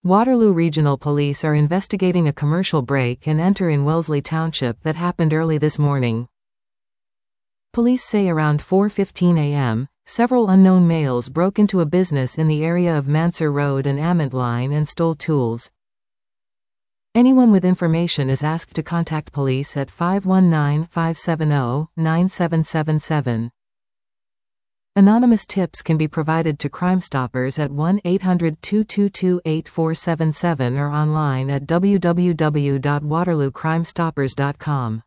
Waterloo Regional Police are investigating a commercial break-and-enter in Wellesley Township that happened early this morning. Police say around 4:15 a.m., several unknown males broke into a business in the area of Mansur Road and Ament Line and stole tools. Anyone with information is asked to contact police at 519-570-9777. Anonymous tips can be provided to Crime Stoppers at 1-800-222-8477 or online at www.waterloocrimestoppers.com.